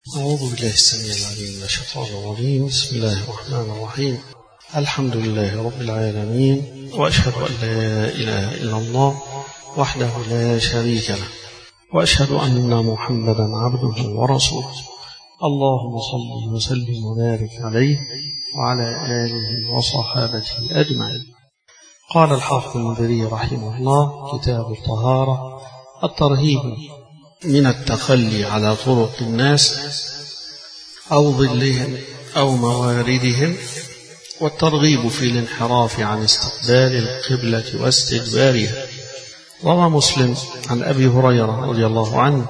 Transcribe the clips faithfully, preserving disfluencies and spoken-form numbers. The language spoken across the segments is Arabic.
أعوذ بالله السميع العليم من الشيطان الرجيم. بسم الله الرحمن الرحيم. الحمد لله رب العالمين، وأشهد أن لا إله إلا الله وحده لا شريك له، وأشهد أن محمدا عبده ورسوله. اللهم صل وسلم وبارك عليه وعلى آله وصحابته أجمعين. قال الحافظ المنذري رحمه الله: كتاب الطهارة. الترهيب من التخلي على طرق الناس أو ظلهم أو مواردهم، والترغيب في الانحراف عن استقبال القبلة واستدبارها. روى مسلم عن أبي هريرة رضي الله عنه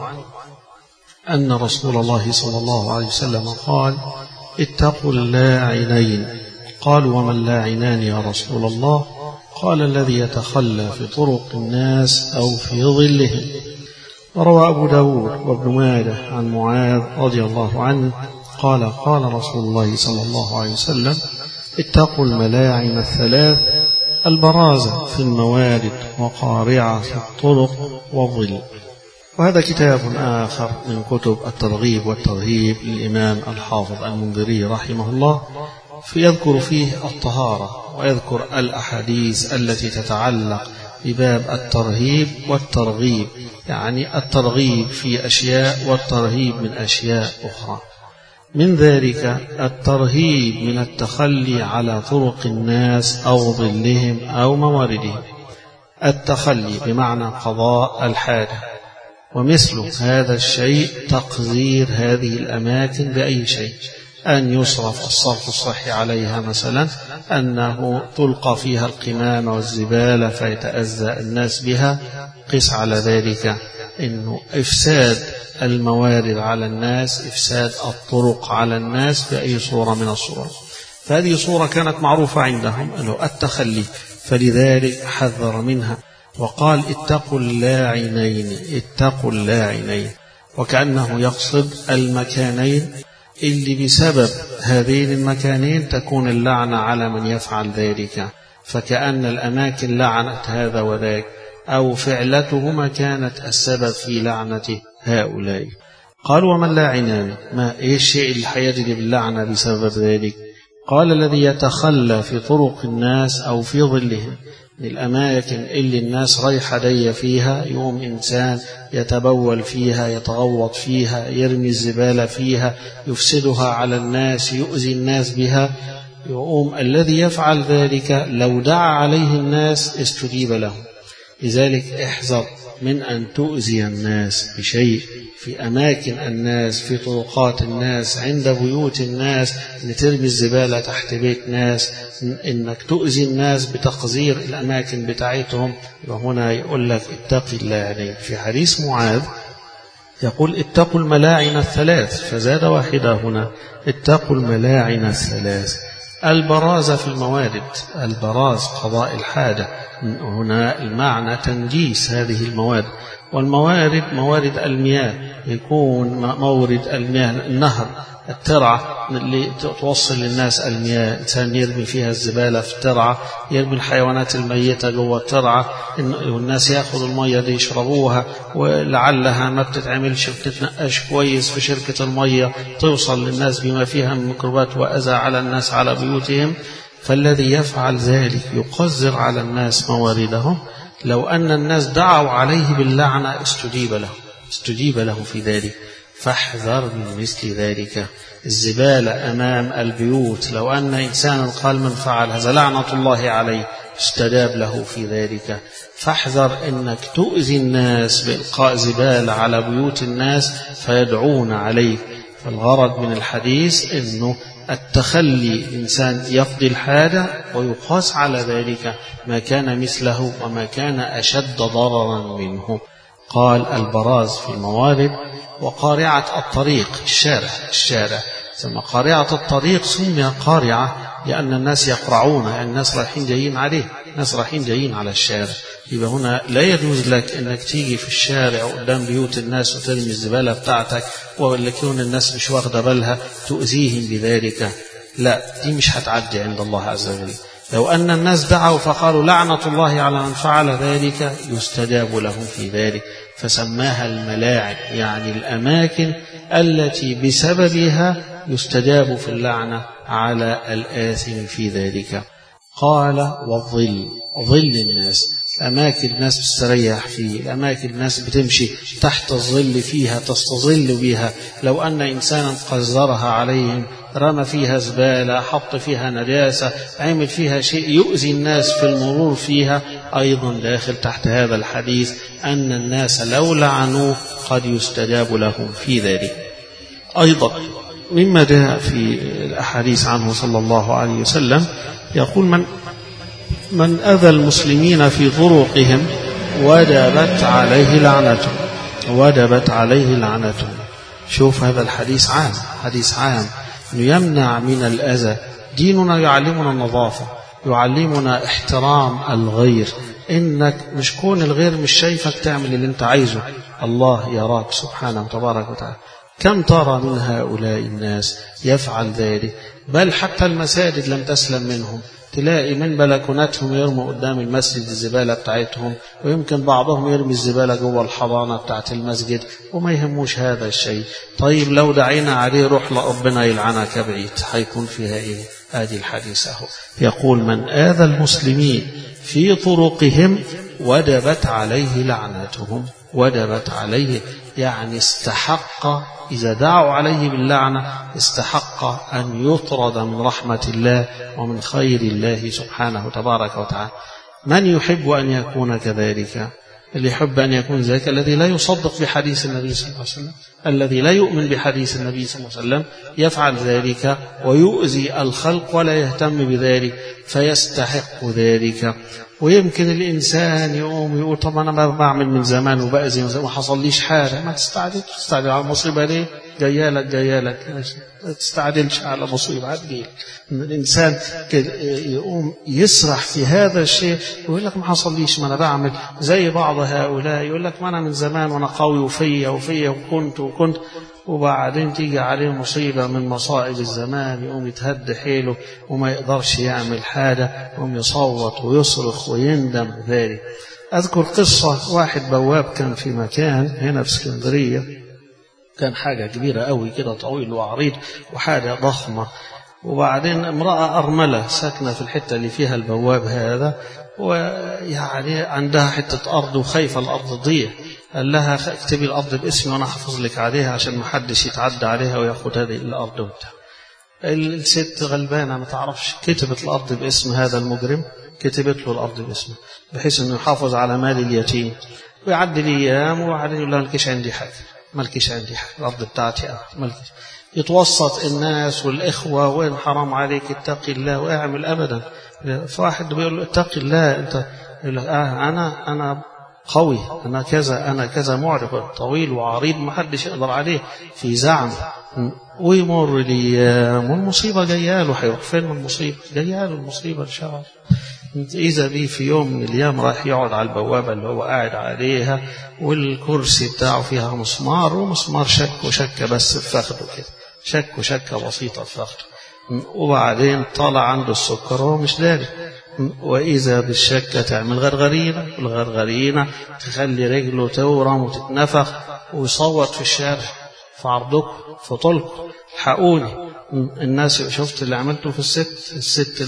أن رسول الله صلى الله عليه وسلم قال: اتقوا اللاعنين. قالوا: وما اللاعنان يا رسول الله؟ قال: الذي يتخلى في طرق الناس أو في ظلهم. وروى أبو داود وابن ماجه عن معاذ رضي الله عنه قال: قال رسول الله صلى الله عليه وسلم: اتقوا الملاعن الثلاث: البرازة في الموارد، وقارعة في الطرق، والظل. وهذا كتاب آخر من كتب الترغيب والترهيب للإمام الحافظ المنذري رحمه الله، فيذكر فيه الطهارة ويذكر الأحاديث التي تتعلق بباب الترهيب والترغيب، يعني الترغيب في أشياء والترهيب من أشياء أخرى. من ذلك الترهيب من التخلي على طرق الناس أو ظلهم أو مواردهم. التخلي بمعنى قضاء الحاجة، ومثل هذا الشيء تقذير هذه الأماكن بأي شيء، أن يصرف الصرف الصحي عليها، مثلا أنه تلقى فيها القمامة والزبالة فيتأذى الناس بها. قس على ذلك أنه إفساد الموارد على الناس، إفساد الطرق على الناس بأي صورة من الصور. فهذه صورة كانت معروفة عندهم، أنه التخلي، فلذلك حذر منها وقال: اتقوا اللاعنين. اتقوا اللاعنين، وكأنه يقصد المكانين اللي بسبب هذين المكانين تكون اللعنة على من يفعل ذلك، فكأن الأماكن لعنت هذا وذاك، أو فعلتهما كانت السبب في لعنة هؤلاء. قال: وما اللاعنان؟ ما إيه الشيء اللي حيجلب اللعنة بسبب ذلك؟ قال: الذي يتخلى في طرق الناس أو في ظلهم، الأماكن اللي الناس رايحة جاية فيها، يوم إنسان يتبول فيها، يتغوط فيها، يرمي الزبالة فيها، يفسدها على الناس، يؤذي الناس بها، يقوم الذي يفعل ذلك لو دعا عليه الناس استجيب له. لذلك احذر من أن تؤذي الناس بشيء في أماكن الناس، في طرقات الناس، عند بيوت الناس، لترمي الزبالة تحت بيت ناس، إنك تؤذي الناس بتقذير الأماكن بتاعتهم. وهنا يقول لك اتقي اللاعنين. في حديث معاذ يقول: اتقوا الملاعن الثلاث، فزاد واحدة هنا: اتقوا الملاعن الثلاث. البراز في الموارد، البراز قضاء الحاجة، هنا المعنى تنجيس هذه المواد. والموارد موارد المياه، يكون مورد المياه النهر، الترعة اللي توصل للناس المياه، إنسان يرمي فيها الزبالة في الترعة، يرمي الحيوانات الميتة جوه الترعة، والناس يأخذوا المية دي يشربوها، ولعلها ما بتتعملش بتتنقش كويس في شركة المية، توصل للناس بما فيها من ميكروبات وأذى على الناس على بيوتهم. فالذي يفعل ذلك يقذر على الناس مواردهم. لو أن الناس دعوا عليه باللعنة استجيب له، استجيب له في ذلك. فاحذر من مثل ذلك. الزبالة أمام البيوت، لو أن إنسانا قال من فعل هذا لعنة الله عليه، استجاب له في ذلك. فاحذر أنك تؤذي الناس بإلقاء زبالة على بيوت الناس فيدعون عليك. فالغرض من الحديث أنه التخلي، الإنسان يقضي الحاجة ويقاس على ذلك ما كان مثله وما كان أشد ضررا منه. قال: البراز في الموارد، وقارعة الطريق، الشارع الشارع ثم قارعة الطريق سمي قارعة لأن الناس يقرعون، يعني الناس رايحين جايين عليه، الناس رايحين جايين على الشارع. يبقى هنا لا يجوز لك أنك تيجي في الشارع قدام بيوت الناس وترمي الزبالة بتاعتك، ولكن الناس مش واخدة بالها تؤذيهم بذلك. لا، دي مش هتعدي عند الله عز وجل. لو أن الناس دعوا فقالوا لعنة الله على من فعل ذلك يستجاب لهم في ذلك، فسماها الملاعن، يعني الأماكن التي بسببها يستجاب في اللعنة على الآثم في ذلك. قال والظل، ظل الناس، أماكن الناس تستريح فيه، الأماكن الناس بتمشي تحت الظل فيها تستظل بها. لو أن إنسانا قذرها عليهم، رمى فيها زبالة، حط فيها نجاسة، عمل فيها شيء يؤذي الناس في المرور فيها، أيضا داخل تحت هذا الحديث أن الناس لو لعنوه قد يستجاب لهم في ذلك. أيضا مما جاء في الأحاديث عنه صلى الله عليه وسلم يقول من من أذى المسلمين في طرقهم وجبت عليه لعنتهم، وجبت عليه لعنتهم. شوف هذا الحديث عام، حديث عام يمنع من الأذى. ديننا يعلمنا النظافة، يعلمنا احترام الغير، إنك مش كون الغير مش شايفك تعمل اللي انت عايزه، الله يراك سبحانه وتبارك وتعالى. كم ترى من هؤلاء الناس يفعل ذلك، بل حتى المساجد لم تسلم منهم. تلاقي من بلكوناتهم يرموا قدام المسجد الزبالة بتاعتهم، ويمكن بعضهم يرمي الزبالة جوه الحضانة بتاعت المسجد وما يهموش هذا الشيء. طيب لو دعينا عليه روح لربنا يلعنك بعيد، هيكون فيها ايه؟ هذه الحديث اهو يقول من آذى المسلمين في طرقهم وجبت عليه لعنتهم، وجبت عليه يعني استحق، إذا دعوا عليه باللعنة استحق أن يطرد من رحمة الله ومن خير الله سبحانه وتبارك وتعالى. من يحب أن يكون كذلك؟ اللي يحب أن يكون ذلك الذي لا يصدق بحديث النبي صلى الله عليه وسلم، الذي لا يؤمن بحديث النبي صلى الله عليه وسلم، يفعل ذلك ويؤذي الخلق ولا يهتم بذلك فيستحق ذلك. ويمكن الإنسان يقوم يقول طب أنا بعمل من زمان وبأذي وما حصليش حاجة. ما تستعجل، تستعجل على المصيبة ليه؟ جايالك جايالك، ما تستعجلش على مصيبة هتجيلك. الإنسان يقوم يسرح في هذا الشيء ويقول لك ما حصليش، ما أنا بعمل زي بعض هؤلاء يقول لك ما أنا من زمان وأنا قوي وفيا وفيا وكنت وكنت، وبعدين تيجي عليه مصيبة من مصائب الزمان يقوم يتهد حيله وما يقدرش يعمل حاجة، يقوم يصوت ويصرخ ويندم ذلك. أذكر قصة واحد بواب كان في مكان هنا في اسكندرية، كان حاجة كبيرة قوي كده، طويل وعريض وحاجة ضخمة، وبعدين امرأة أرملة ساكنة في الحتة اللي فيها البواب هذا، ويعني عندها حتة أرض وخايفة الأرض تضيع. قال لها اكتبي الأرض باسمي وأنا أحفظ لك عليها عشان ما حدش يتعدى عليها وياخد هذه الأرض وبتاع. الست غلبانة ما تعرفش، كتبت الأرض باسم هذا المجرم، كتبت له الأرض باسمه بحيث أنه يحافظ على مال اليتيم. ويعدي الأيام وبعدين يقول لها مالكيش عندي حاجة، مالكيش عندي حاجة، الأرض بتاعتي أنا مالكيش. يتوسط الناس والإخوة وين حرام عليك اتقي الله واعمل أبدا. فواحد بيقول له اتقي الله أنت، يقول له آه أنا أنا قوي، أنا كذا أنا كذا، معرف طويل وعريض ما حدش يقدر عليه في زعم. ويمر الأيام والمصيبة جايه له، هيروح فين المصيبة؟ جايه له المصيبة إن شاء الله. إذا بيه في يوم من الأيام راح يقعد على البوابة اللي هو قاعد عليها، والكرسي بتاعه فيها مسمار، ومسمار شك وشكة بس في فخده كده، شك وشكة بسيطة في فخده. وبعدين طالع عنده السكر وهو مش داري، وإذا بالشكة تعمل غرغرينة، والغرغرينة تخلي رجله تورم وتتنفخ، ويصوت في الشارع في عرضكم في طولكم حقوني. الناس شفت اللي عملته في الست، الست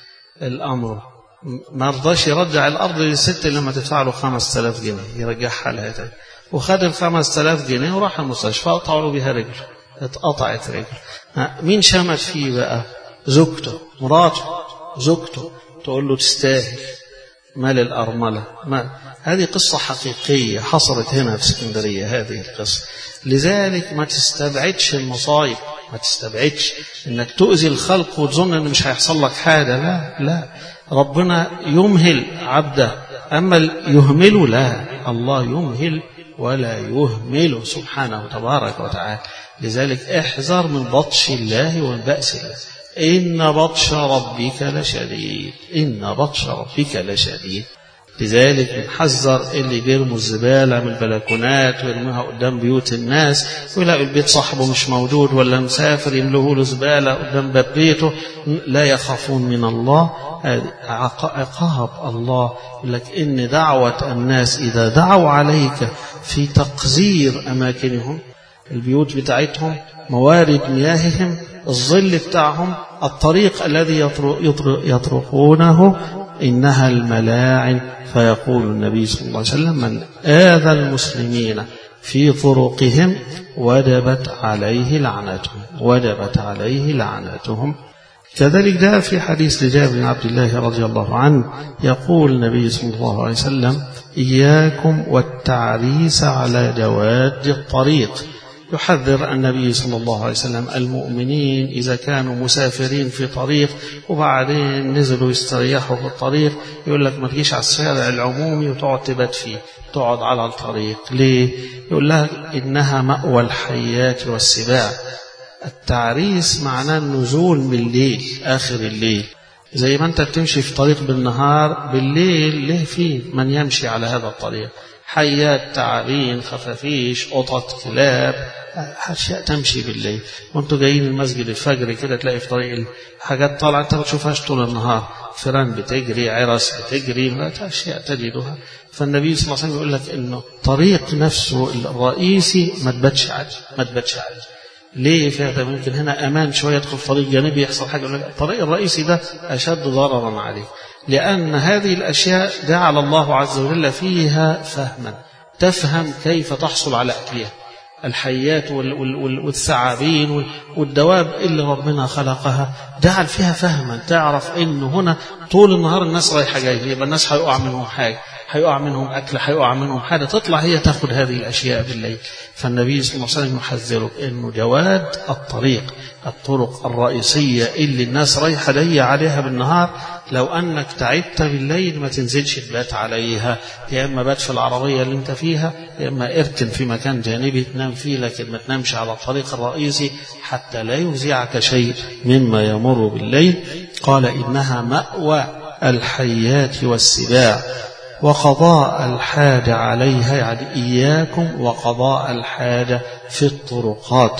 الأمر ما رضاش يرجع الأرض للست اللي لما تدفع له خمسة آلاف جنيه يرجعها لها تاني، وخد ال خمسة آلاف جنيه وراح المستشفى قطعوا له بها رجله، اتقطعت رجله. مين شمت فيه بقى؟ زوجته، مراته، زوجته تقول له تستاهل مال الأرملة. ما هذه قصة حقيقية حصلت هنا في اسكندرية هذه القصة. لذلك ما تستبعدش المصايب، ما تستبعدش انك تؤذي الخلق وتظن ان مش هيحصل لك حاجة. لا لا، ربنا يمهل عبده، اما يهمله لا، الله يمهل ولا يهمل سبحانه وتبارك وتعالى. لذلك احذر من بطش الله ومن بأس الله. إن بطش ربك لشديد، إن بطش ربك لشديد. لذلك بنحذر اللي بيرموا الزبالة من البلكونات ويرموها قدام بيوت الناس، ويلاقوا البيت صاحبه مش موجود ولا مسافر يملوه له زبالة قدام باب بيته، لا يخافون من الله. عقاب الله. يقول لك إن دعوة الناس إذا دعوا عليك في تقذير أماكنهم، البيوت بتاعتهم، موارد مياههم، الظل بتاعهم، الطريق الذي يطرقونه، إنها الملاعن. فيقول النبي صلى الله عليه وسلم: من آذى المسلمين في طرقهم وجبت عليه لعنتهم، وجبت عليه لعنتهم. كذلك جاء في حديث لجابر بن عبد الله رضي الله عنه يقول النبي صلى الله عليه وسلم: إياكم والتعريس على جواد الطريق. يحذر النبي صلى الله عليه وسلم المؤمنين إذا كانوا مسافرين في طريق وبعدين نزلوا يستريحوا في الطريق، يقول لك ما تجيش على الشارع العمومي وتقعد تبات فيه، تقعد على الطريق. ليه؟ يقول لك إنها مأوى الحيات والسباع. التعريس معناه النزول بالليل، آخر الليل، زي ما أنت بتمشي في طريق بالنهار، بالليل ليه فيه من يمشي على هذا الطريق، حيات، تعابين، خفافيش، قطط، كلاب، أشياء تمشي بالليل. وانتوا جايين المسجد الفجر كده تلاقي في طريق حاجات طالعة انت ما تشوفهاش طول النهار، فيران بتجري، عرس بتجري، أشياء تجدها. فالنبي صلى الله عليه وسلم يقول لك إنه طريق نفسه الرئيسي ما تباتش عادي، ما تباتش عادي. ليه؟ فيها ممكن هنا أمان شوية، يدخل طريق جانبي يحصل حاجة. الطريق الرئيسي ده أشد ضررا عليه، لأن هذه الأشياء جعل الله عز وجل فيها فهما، تفهم كيف تحصل على أكلها. الحيات والثعابين والدواب اللي ربنا خلقها جعل فيها فهما، تعرف إنه هنا طول النهار الناس رايحة جاية، يبقى الناس هيقع منهم حاجة، هيقع منهم أكل، هيقع منهم حاجة، تطلع هي تأخذ هذه الأشياء بالليل. فالنبي صلى الله عليه وسلم يحذرك إنه جواد الطريق، الطرق الرئيسية اللي الناس رايحة جاية عليها بالنهار، لو أنك تعبت بالليل ما تنزلش تبات عليها، يا إما بات في العربية اللي انت فيها، يا إما اركن في مكان جانبي تنام فيه، لكن ما تنامش على الطريق الرئيسي حتى لا يفزعك شيء مما يمر بالليل. قال: إنها مأوى الحيات والسباع وقضاء الحاجة عليها، يعني إياكم وقضاء الحاجة في الطرقات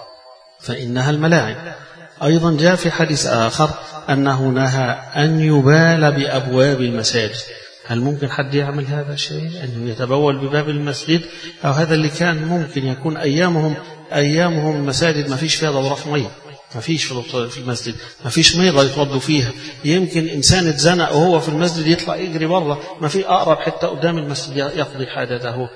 فإنها الملاعن. أيضا جاء في حديث آخر أنه نهى أن يبال بأبواب المساجد. هل ممكن حد يعمل هذا الشيء، أنه يتبول بباب المسجد؟ أو هذا اللي كان ممكن يكون أيامهم أيامهم المساجد ما فيش فيها دورات مية، ما فيش في المسجد، ما فيش مية يتوضوا فيها، يمكن إنسان اتزنق وهو في المسجد يطلع يجري بره، ما في أقرب حتى قدام المسجد يقضي حاجته.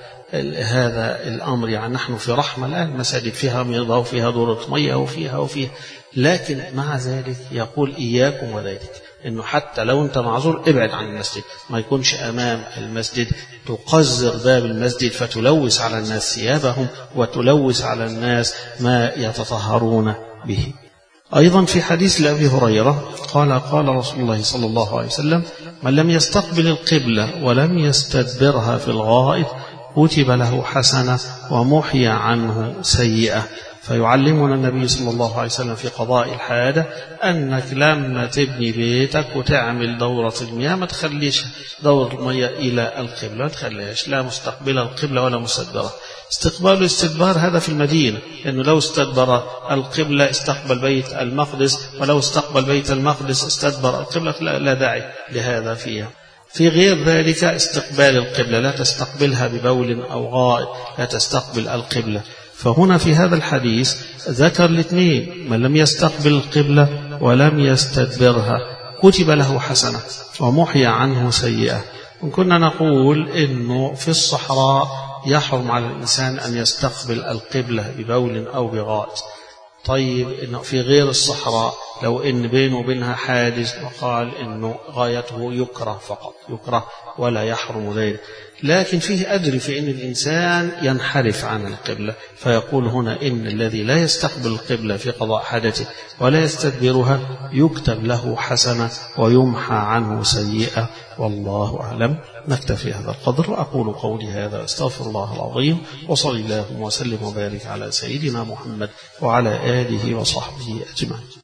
هذا الأمر يعني نحن في رحمة الآن، المساجد فيها ميضة وفيها دورة مية وفيها وفيها، لكن مع ذلك يقول إياكم وذلك، إنه حتى لو أنت معذور ابعد عن المسجد، ما يكونش أمام المسجد تقذر باب المسجد فتلوث على الناس ثيابهم وتلوث على الناس ما يتطهرون به. أيضا في حديث لأبي هريرة قال: قال رسول الله صلى الله عليه وسلم: من لم يستقبل القبلة ولم يستدبرها في الغائط كتب له حسنة ومحي عنه سيئة. فيعلمنا النبي صلى الله عليه وسلم في قضاء الحاجة أنك لما تبني بيتك وتعمل دورة المياه ما تخليش دورة المياه إلى القبلة، ما تخليش لا مستقبل القبلة ولا مستدبرة. استقبال الاستدبار هذا في المدينة، لأنه لو استدبر القبلة استقبل بيت المقدس، ولو استقبل بيت المقدس استدبر القبلة، لا داعي لهذا فيها. في غير ذلك استقبال القبلة لا تستقبلها ببول أو غائط، لا تستقبل القبلة. فهنا في هذا الحديث ذكر الاثنين: من لم يستقبل القبلة ولم يستدبرها كتب له حسنة ومحي عنه سيئة. وكنا نقول إنه في الصحراء يحرم على الإنسان أن يستقبل القبلة ببول أو بغائط. طيب إنه في غير الصحراء لو إن بينه وبينها حاجز، وقال إنه غايته يكره فقط، يكره ولا يحرم ذلك، لكن فيه أجر في إن الإنسان ينحرف عن القبلة. فيقول هنا إن الذي لا يستقبل القبلة في قضاء حاجته ولا يستدبرها يكتب له حسنة ويمحى عنه سيئة. والله أعلم. نكتفي هذا القدر. أقول قولي هذا، أستغفر الله العظيم، وصلى الله وسلم وبارك على سيدنا محمد وعلى آله وصحبه أجمعين.